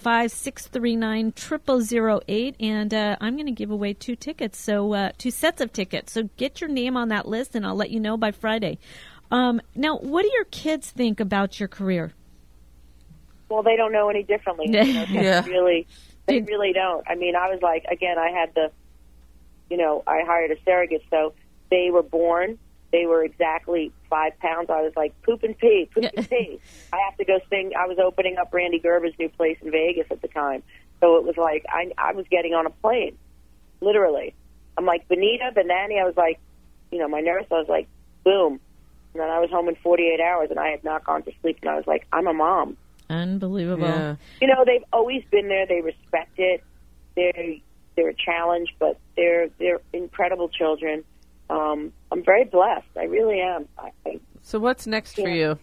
805-639-0008. And I'm going to give away 2 tickets, so 2 sets of tickets. So get your name on that list, and I'll let you know by Friday. Now, what do your kids think about your career? Well, they don't know any differently. Yeah. They really don't. I mean, I was like, again, I had I hired a surrogate, so they were born. They were exactly 5 pounds. I was like, poop and pee, poop and pee. I have to go sing. I was opening up Randy Gerber's new place in Vegas at the time. So it was like, I was getting on a plane, literally. I'm like, Benita, the nanny, I was like, my nurse, I was like, boom. And then I was home in 48 hours, and I had not gone to sleep, and I was like, I'm a mom. Unbelievable. Yeah. They've always been there. They respect it. They're a challenge, but they're incredible children. I'm very blessed. I really am. So what's next for you?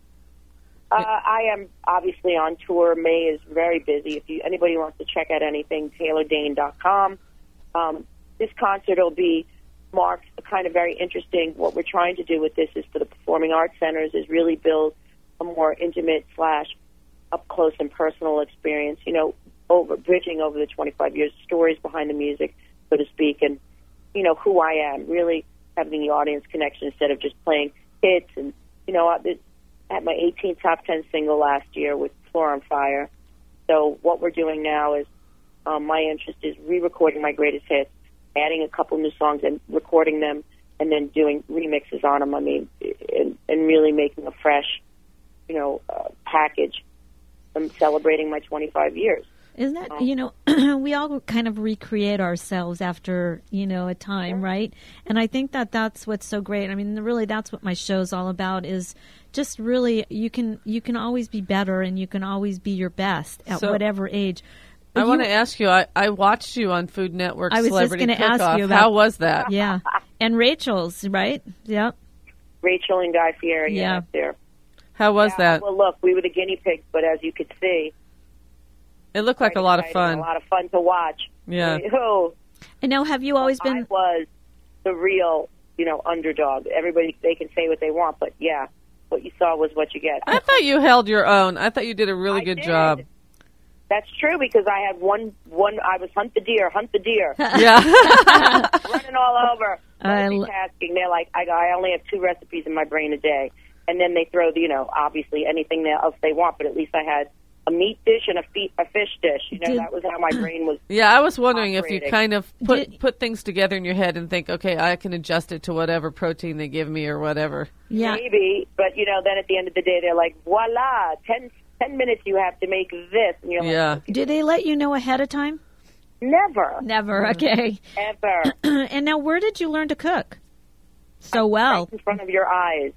I am obviously on tour. May is very busy. If anybody wants to check out anything, TaylorDane.com. This concert will be marked kind of very interesting. What we're trying to do with this is for the performing arts centers is really build a more intimate / up close and personal experience. Bridging over the 25 years, stories behind the music, so to speak, and who I am, really having the audience connection instead of just playing hits. And I had my 18th top 10 single last year with Floor on Fire. So what we're doing now is my interest is re-recording my greatest hits, adding a couple new songs and recording them, and then doing remixes on them. I mean, and really making a fresh, package. I'm celebrating my 25 years. Isn't that, we all kind of recreate ourselves after, a time, right? And I think that that's what's so great. I mean, really, that's what my show's all about is just really, you can always be better and you can always be your best at whatever age. I want to ask you, I watched you on Food Network Celebrity Cook-Off. I was just going to ask you about, how was that? Yeah. And Rachel's, right? Yeah. Rachel and Guy Fieri, up there. How was that? Well, look, we were the guinea pigs, but as you could see, it looked like a lot of fun. A lot of fun to watch. Yeah. And now, have you always been? I was the real, underdog. Everybody, they can say what they want, but yeah, what you saw was what you get. I thought you held your own. I thought you did a really good job. That's true because I had one. I was hunt the deer. Yeah. Running all over, multitasking. They're like, I only have 2 recipes in my brain a day, and then they throw obviously anything else they want, but at least I had a meat dish and a fish dish. That was how my brain was. Yeah, I was wondering operating. if you kind of put things together in your head and think, okay, I can adjust it to whatever protein they give me or whatever. Yeah. Maybe, but then at the end of the day, they're like, voila, 10 minutes you have to make this. And you're like, okay. Did they let you know ahead of time? Never. Okay. Ever. And now, where did you learn to cook so well? Right in front of your eyes.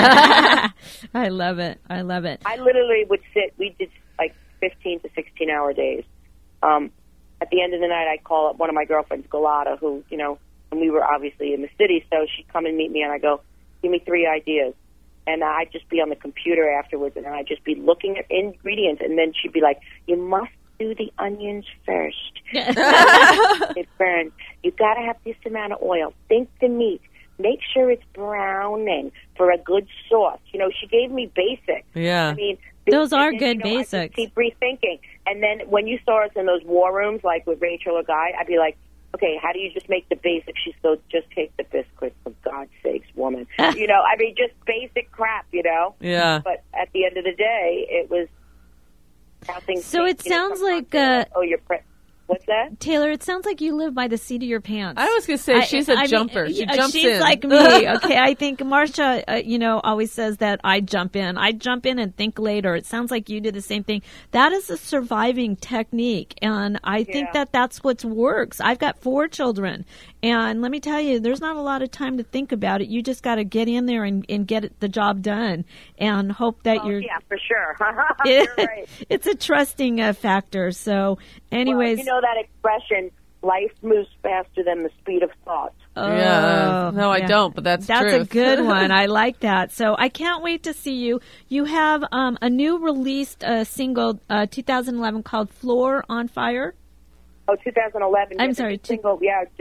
I love it. I literally would sit. We did 15 to 16-hour days. At the end of the night, I'd call up one of my girlfriends, Galata, who, and we were obviously in the city, so she'd come and meet me, and I go, give me 3 ideas. And I'd just be on the computer afterwards, and I'd just be looking at ingredients, and then she'd be like, you must do the onions first. It burns. You got to have this amount of oil. Think the meat. Make sure it's browning for a good sauce. She gave me basics. Yeah. I mean, those are good basics. I just keep rethinking. And then when you saw us in those war rooms, like with Rachel or Guy, I'd be like, okay, how do you just make the basics? She'd go, just take the biscuits, for God's sakes, woman. Just basic crap, Yeah. But at the end of the day, it was how things. So it sounds like. What's that? Taylor, it sounds like you live by the seat of your pants. I was going to say, she's a jumper. She jumps in. She's like me. Okay, I think Marsha, always says that I jump in. I jump in and think later. It sounds like you do the same thing. That is a surviving technique, and I think that's what works. I've got 4 children, and let me tell you, there's not a lot of time to think about it. You just got to get in there and get the job done and hope that you're... Yeah, for sure. You're right. It's a trusting factor. So, anyways... Well, that expression, life moves faster than the speed of thought. Yeah. No, I don't, but that's truth. That's a good one. I like that. So I can't wait to see you. You have a new released single, 2011, called Floor on Fire. Oh, 2011. I'm sorry. Single,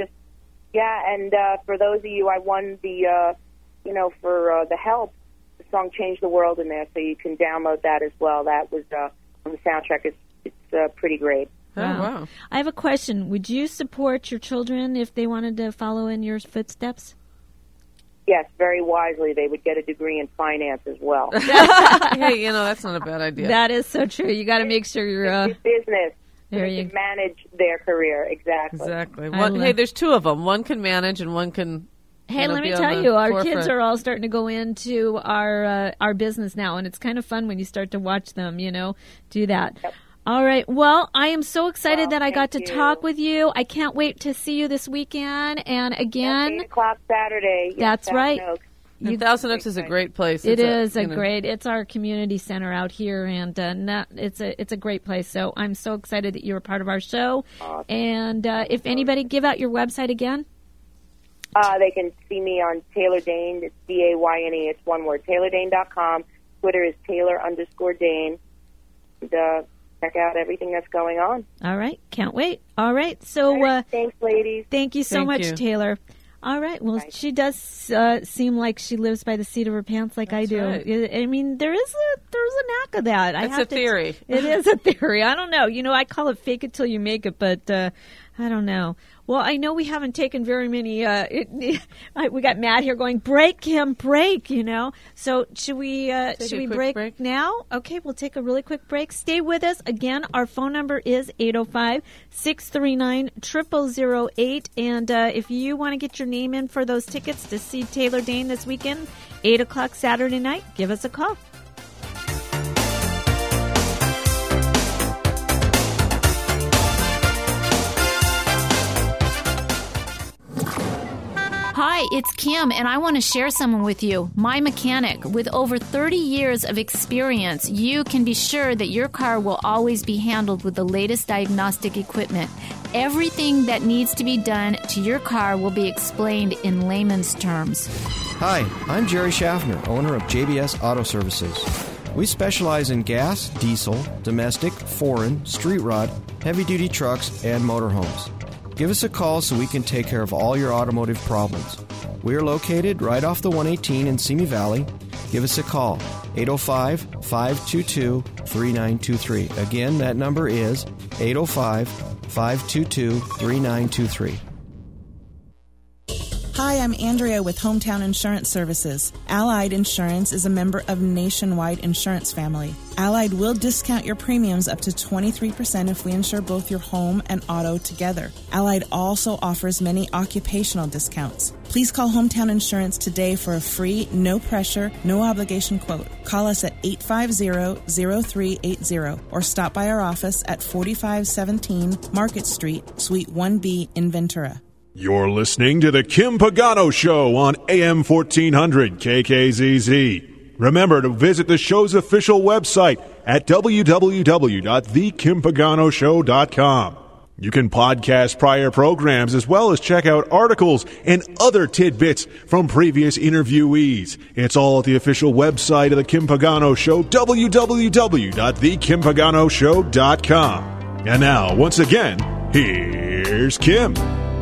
and for those of you, I won the, for the Help, the song Change the World in there, so you can download that as well. That was on the soundtrack. It's pretty great. Oh, wow. I have a question. Would you support your children if they wanted to follow in your footsteps? Yes, very wisely. They would get a degree in finance as well. Hey, that's not a bad idea. That is so true. You got to make sure you're... It's business. There They you can manage their career. Exactly. Exactly. Hey, there's two of them. One can manage and one can... Hey, let me tell you, our kids are all starting to go into our business now, and it's kind of fun when you start to watch them, do that. Yep. All right. Well, I am so excited that I got to thank you. talk with you. I can't wait to see you this weekend. And again, 8 o'clock Saturday. That's right. And Thousand Oaks is a great place. It's our community center out here, and it's a great place. So I'm so excited that you're a part of our show. Awesome. And if anybody, give out your website again. They can see me on Taylor Dane. It's Dayne. It's one word. TaylorDane.com. Twitter is Taylor_Dane. And, check out everything that's going on. All right. Can't wait. All right. So thanks, ladies. Thank you so much, Taylor. All right. Well, she does seem like she lives by the seat of her pants like I do. Right. I mean, there's a knack of that. It's a theory. It is a theory. I don't know. I call it fake it till you make it, but I don't know. Well, I know we haven't taken very many. We got Matt here going, break, Kim, break, So should we break now? Okay, we'll take a really quick break. Stay with us. Again, our phone number is 805-639-0008. And if you want to get your name in for those tickets to see Taylor Dane this weekend, 8 o'clock Saturday night, give us a call. Hi, it's Kim, and I want to share someone with you. My mechanic. With over 30 years of experience, you can be sure that your car will always be handled with the latest diagnostic equipment. Everything that needs to be done to your car will be explained in layman's terms. Hi, I'm Jerry Schaffner, owner of JBS Auto Services. We specialize in gas, diesel, domestic, foreign, street rod, heavy-duty trucks, and motorhomes. Give us a call so we can take care of all your automotive problems. We are located right off the 118 in Simi Valley. Give us a call, 805-522-3923. Again, that number is 805-522-3923. Hi, I'm Andrea with Hometown Insurance Services. Allied Insurance is a member of Nationwide Insurance Family. Allied will discount your premiums up to 23% if we insure both your home and auto together. Allied also offers many occupational discounts. Please call Hometown Insurance today for a free, no-pressure, no-obligation quote. Call us at 850-0380 or stop by our office at 4517 Market Street, Suite 1B in Ventura. You're listening to The Kim Pagano Show on AM 1400 KKZZ. Remember to visit the show's official website at www.thekimpaganoshow.com. You can podcast prior programs as well as check out articles and other tidbits from previous interviewees. It's all at the official website of The Kim Pagano Show, www.thekimpaganoshow.com. And now, once again, here's Kim.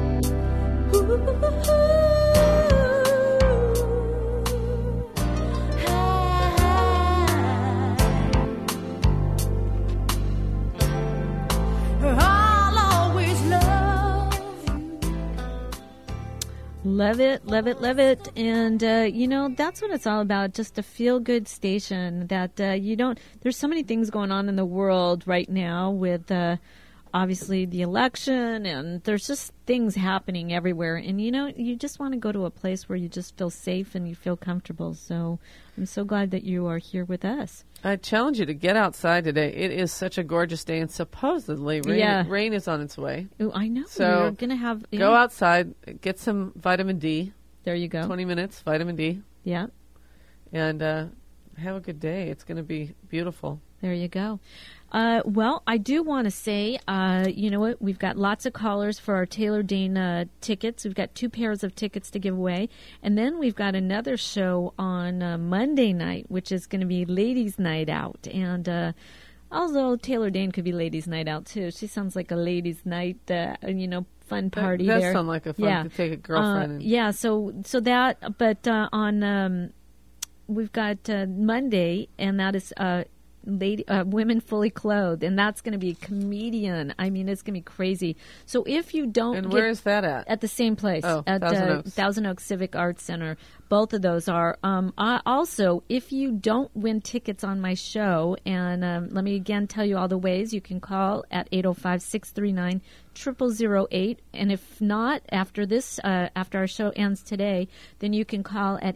Love it, love it, love it. And, that's what it's all about, just a feel-good station that there's so many things going on in the world right now with, obviously, the election, and there's just things happening everywhere. And, you just want to go to a place where you just feel safe and you feel comfortable. So I'm so glad that you are here with us. I challenge you to get outside today. It is such a gorgeous day, and supposedly rain is on its way. Oh, I know. So we're going to have... Go outside, get some vitamin D. There you go. 20 minutes, vitamin D. Yeah. And have a good day. It's going to be beautiful. There you go. Well, I do want to say, you know what? We've got lots of callers for our Taylor Dane tickets. We've got 2 pairs of tickets to give away. And then we've got another show on Monday night, which is going to be Ladies' Night Out. And although Taylor Dane could be Ladies' Night Out, too. She sounds like a ladies' night, fun party that there. That sounds like a fun to take a girlfriend. So that, but on... we've got Monday, and that is Women Fully Clothed, and that's going to be a comedian. I mean, it's going to be crazy. So if you don't, and where is that at? At the same place, at Thousand Oaks Civic Arts Center. Both of those are. Also, if you don't win tickets on my show, and let me again tell you all the ways you can call at 805-639-0008, and if not after this, after our show ends today, then you can call at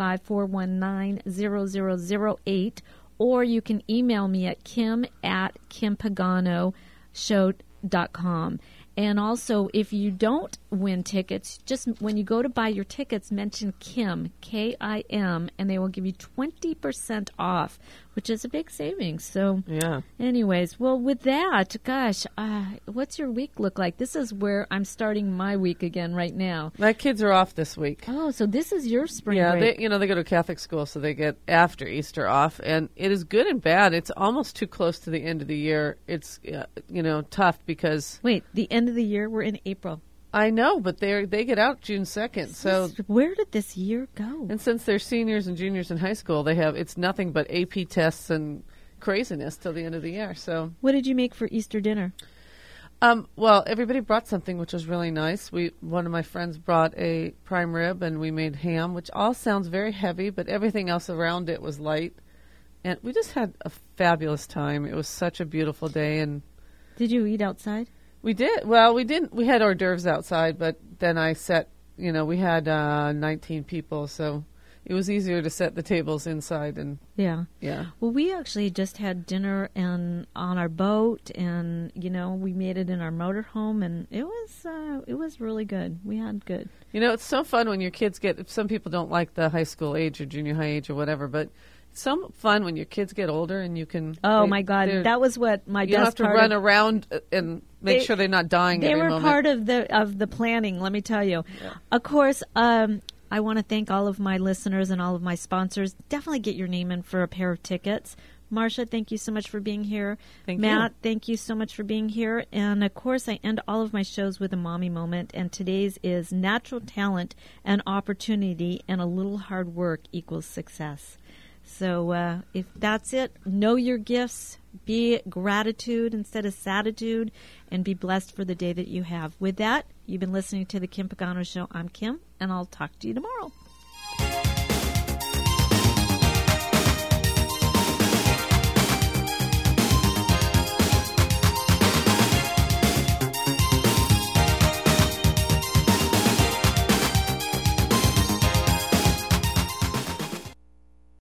805-419-0008, or you can email me at kim@kimpaganoshow.com. And also, if you don't win tickets, just when you go to buy your tickets, mention Kim, K-I-M, and they will give you 20% off, which is a big savings. So, yeah. Anyways, well, with that, gosh, what's your week look like? This is where I'm starting my week again right now. My kids are off this week. Oh, so this is your spring break. break. They go to Catholic school, so they get after Easter off, and it is good and bad. It's almost too close to the end of the year. It's tough because wait, the end of the year, we're in April. I know, but they get out June 2nd. So where did this year go? And since they're seniors and juniors in high school, it's nothing but AP tests and craziness till the end of the year. So what did you make for Easter dinner? Well, everybody brought something, which was really nice. One of my friends brought a prime rib, and we made ham, which all sounds very heavy, but everything else around it was light. And we just had a fabulous time. It was such a beautiful day. And did you eat outside? We did. Well, we didn't. We had hors d'oeuvres outside, but then I set, we had 19 people, so it was easier to set the tables inside. And yeah. Well, we actually just had dinner on our boat, and we made it in our motorhome, and it was really good. We had good. It's so fun when your kids some people don't like the high school age or junior high age or whatever, but it's so fun when your kids get older and you can. Oh my God, that was what my you don't have to run around and make sure they're not dying. They every were moment. part of the planning. Let me tell you. Yeah. Of course, I want to thank all of my listeners and all of my sponsors. Definitely get your name in for a pair of tickets. Marcia, thank you so much for being here. Matt, thank you so much for being here. And, of course, I end all of my shows with a mommy moment, and today's is natural talent and opportunity and a little hard work equals success. So if that's it, know your gifts, be gratitude instead of saditude, and be blessed for the day that you have. With that, you've been listening to The Kim Pagano Show. I'm Kim, and I'll talk to you tomorrow.